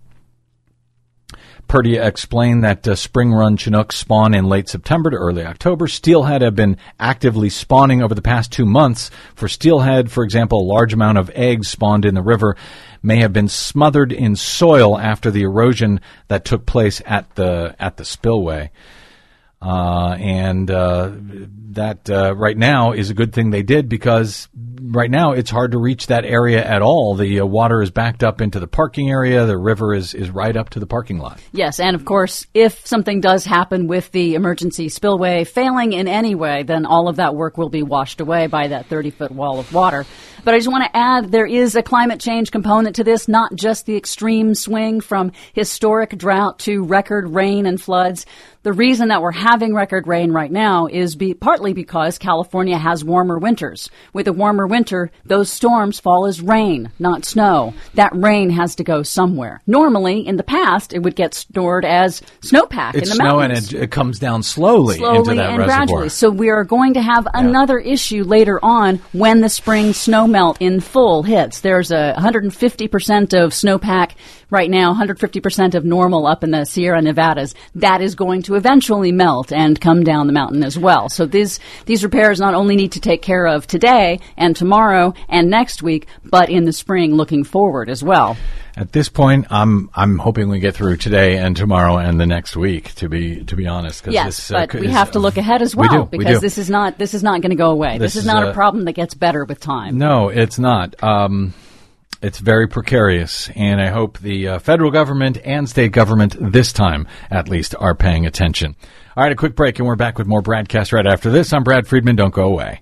Perdia explained that uh, spring run Chinooks spawn in late September to early October. Steelhead have been actively spawning over the past two months. For steelhead, for example, a large amount of eggs spawned in the river may have been smothered in soil after the erosion that took place at the at the spillway. Uh, and uh, that uh, right now is a good thing they did, because right now it's hard to reach that area at all. The uh, water is backed up into the parking area. The river is, is right up to the parking lot. Yes, and of course, if something does happen with the emergency spillway failing in any way, then all of that work will be washed away by that thirty-foot wall of water. But I just want to add, there is a climate change component to this, not just the extreme swing from historic drought to record rain and floods. The reason that we're having record rain right now is be, partly because California has warmer winters. With a warmer winter, those storms fall as rain, not snow. That rain has to go somewhere. Normally, in the past, it would get stored as snowpack it's in the snow mountains. and it, it comes down slowly, slowly into that and reservoir. Gradually. So we are going to have yeah. another issue later on when the spring snow melt in full hits. There's a one hundred fifty percent of snowpack right now, one hundred fifty percent of normal up in the Sierra Nevadas. That is going to eventually melt and come down the mountain as well. So these these repairs not only need to take care of today and tomorrow and next week, but in the spring looking forward as well. At this point, I'm I'm hoping we get through today and tomorrow and the next week. To be to be honest, yes, this, but uh, we is, have to look ahead as well, we do, because we do. this is not this is not going to go away. This, This is is not a- a problem that gets better with time. No, it's not. Um, it's very precarious, and I hope the uh, federal government and state government, this time at least, are paying attention. All right, a quick break, and we're back with more Bradcast right after this. I'm Brad Friedman. Don't go away.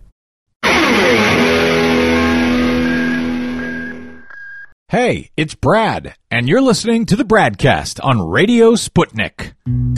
Hey, it's Brad, and you're listening to the Bradcast on Radio Sputnik.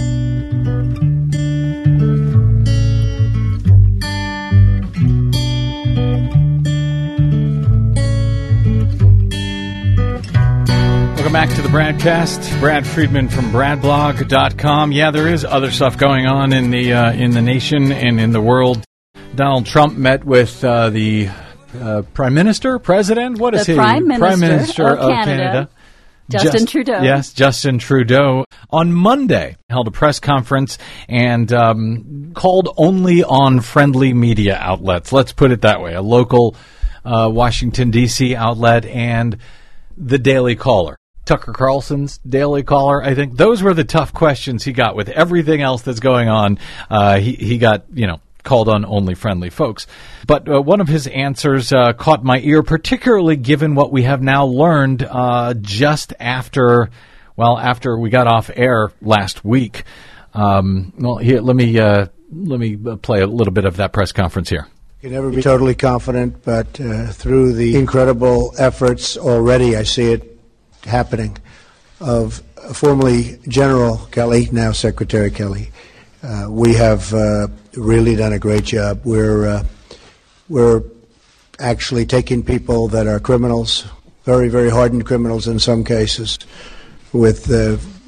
Welcome back to the Bradcast. Brad Friedman from brad blog dot com. Yeah, there is other stuff going on in the uh, in the nation and in the world. Donald Trump met with uh, the uh, Prime Minister, President, what is The he? Prime Minister Prime Minister of of Canada. Canada. Justin Just- Trudeau. Yes, Justin Trudeau. On Monday, held a press conference and um, called only on friendly media outlets. Let's put it that way. A local uh, Washington, D C outlet and the Daily Caller. Tucker Carlson's Daily Caller, I think. Those were the tough questions he got. With everything else that's going on, uh, he, he got, you know, called on only friendly folks. But uh, one of his answers uh, caught my ear, particularly given what we have now learned uh, just after, well, after we got off air last week. Um, well, here, let me uh, let me play a little bit of that press conference here. You can never be totally confident, but uh, through the incredible efforts already, I see it happening, of formerly General Kelly, now Secretary Kelly. Uh, we have uh, really done a great job. We're uh, we're actually taking people that are criminals, very, very hardened criminals in some cases, with uh,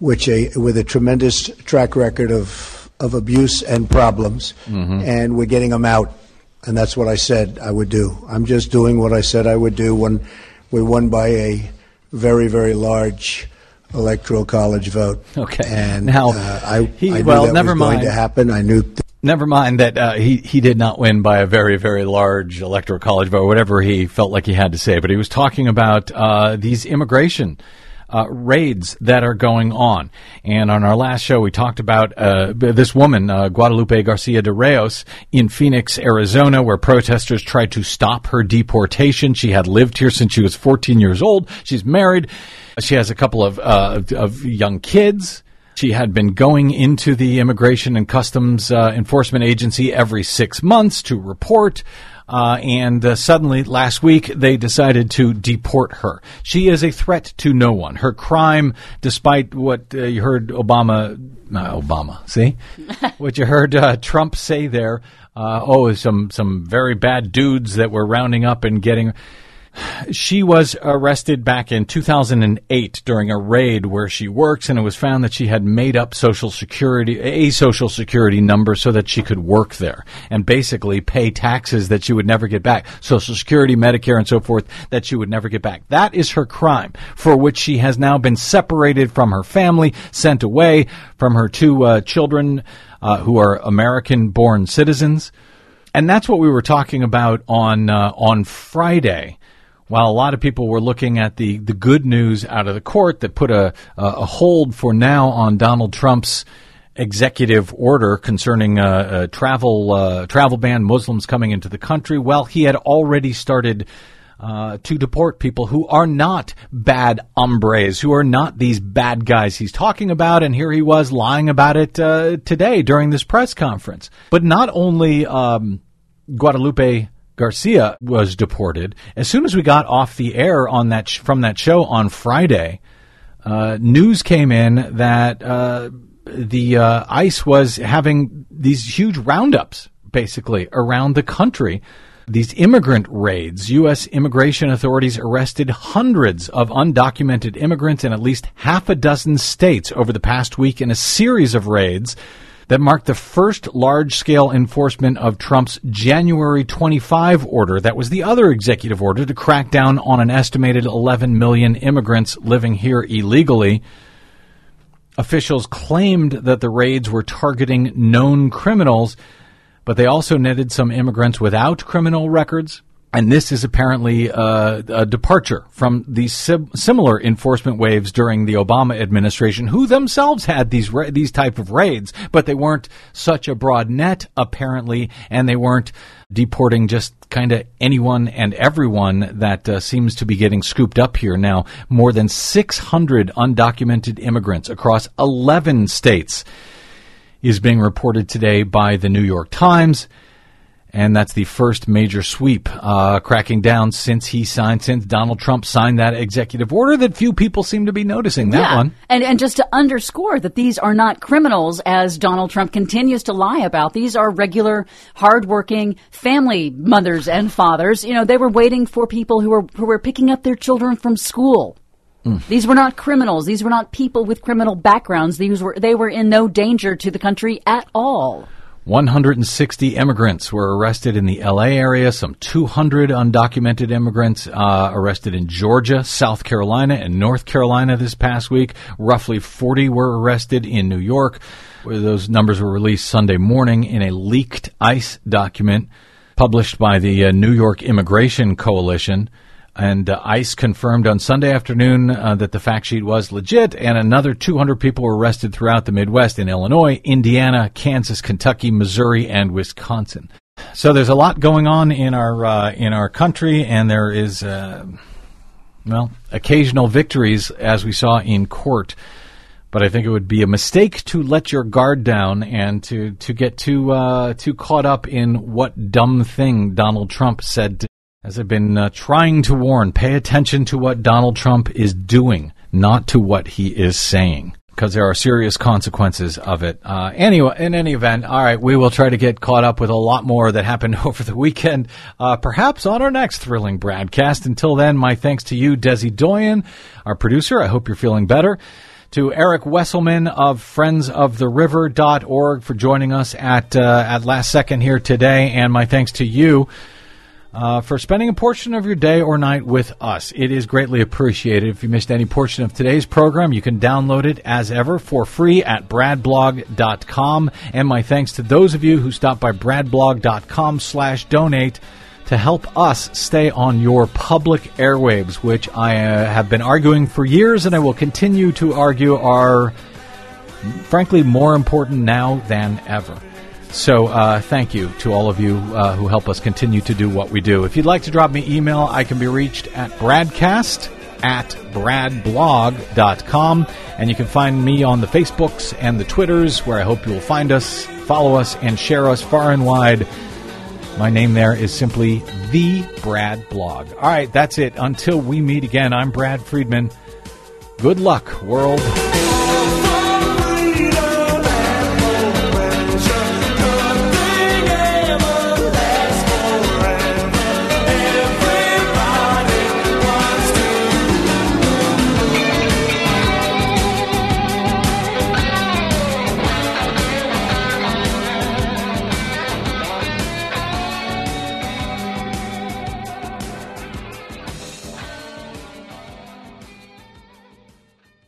which a with a tremendous track record of of abuse and problems, mm-hmm. and we're getting them out. And that's what I said I would do. I'm just doing what I said I would do when we won by a very, very large electoral college vote. Okay. And now, uh, I, he, I knew well, that never was mind. going to happen. I knew. Th- Never mind that uh, he, he did not win by a very, very large electoral college vote, whatever he felt like he had to say. But he was talking about uh, these immigration Uh, raids that are going on. And on our last show, we talked about uh, this woman, uh, Guadalupe Garcia de Reos, in Phoenix, Arizona, where protesters tried to stop her deportation. She had lived here since she was fourteen years old. She's married. She has a couple of, uh, of young kids. She had been going into the Immigration and Customs uh, Enforcement Agency every six months to report. Uh, and uh, suddenly, last week, they decided to deport her. She is a threat to no one. Her crime, despite what uh, you heard Obama, uh, Obama, see? what you heard uh, Trump say there, uh, oh, some, some very bad dudes that were rounding up and getting... She was arrested back in two thousand eight during a raid where she works, and it was found that she had made up Social Security, a Social Security number so that she could work there and basically pay taxes that she would never get back. Social Security, Medicare, and so forth that she would never get back. That is her crime, for which she has now been separated from her family, sent away from her two uh, children uh, who are American-born citizens. And that's what we were talking about on uh, on Friday. While a lot of people were looking at the, the good news out of the court that put a, a hold for now on Donald Trump's executive order concerning a, a travel uh, travel ban, Muslims coming into the country, well, he had already started uh, to deport people who are not bad hombres, who are not these bad guys he's talking about, and here he was lying about it uh, today during this press conference. But not only um, Guadalupe Garcia was deported. As soon as we got off the air on that sh- from that show on Friday, uh, news came in that uh, the uh, ICE was having these huge roundups, basically, around the country. These immigrant raids. U S immigration authorities arrested hundreds of undocumented immigrants in at least half a dozen states over the past week in a series of raids that marked the first large-scale enforcement of Trump's January twenty-fifth order. That was the other executive order to crack down on an estimated eleven million immigrants living here illegally. Officials claimed that the raids were targeting known criminals, but they also netted some immigrants without criminal records. And this is apparently uh, a departure from the sim- similar enforcement waves during the Obama administration, who themselves had these ra- these type of raids, but they weren't such a broad net, apparently, and they weren't deporting just kind of anyone and everyone that uh, seems to be getting scooped up here now. More than six hundred undocumented immigrants across eleven states is being reported today by the New York Times. And that's the first major sweep uh, cracking down since he signed, since Donald Trump signed that executive order that few people seem to be noticing. That yeah. one. And, and just to underscore that these are not criminals, as Donald Trump continues to lie about. These are regular, hardworking family mothers and fathers. You know, they were waiting for people who were who were picking up their children from school. Mm. These were not criminals. These were not people with criminal backgrounds. These were they were in no danger to the country at all. one hundred sixty immigrants were arrested in the L A area, some two hundred undocumented immigrants uh, arrested in Georgia, South Carolina, and North Carolina this past week. Roughly forty were arrested in New York. Those numbers were released Sunday morning in a leaked ICE document published by the uh, New York Immigration Coalition. And uh, ICE confirmed on Sunday afternoon uh, that the fact sheet was legit, and another two hundred people were arrested throughout the Midwest in Illinois, Indiana, Kansas, Kentucky, Missouri, and Wisconsin. So there's a lot going on in our uh, in our country, and there is, uh, well, occasional victories, as we saw in court. But I think it would be a mistake to let your guard down and to to get too uh, too caught up in what dumb thing Donald Trump said to. As I've been uh, trying to warn, pay attention to what Donald Trump is doing, not to what he is saying, because there are serious consequences of it. Uh, anyway, in any event, all right, we will try to get caught up with a lot more that happened over the weekend, uh, perhaps on our next thrilling broadcast. Until then, my thanks to you, Desi Doyen, our producer. I hope you're feeling better. To Eric Wesselman of friends of the river dot org for joining us at uh, at last second here today. And my thanks to you uh, for spending a portion of your day or night with us. It is greatly appreciated. If you missed any portion of today's program, you can download it as ever for free at brad blog dot com. And my thanks to those of you who stopped by brad blog dot com slash donate to help us stay on your public airwaves, which I uh, have been arguing for years and I will continue to argue are, frankly, more important now than ever. So uh, thank you to all of you uh, who help us continue to do what we do. If you'd like to drop me email, I can be reached at bradcast at brad blog dot com, and you can find me on the Facebooks and the Twitters, where I hope you will find us, follow us, and share us far and wide. My name there is simply The Brad Blog. All right, that's it. Until we meet again, I'm Brad Friedman. Good luck, world.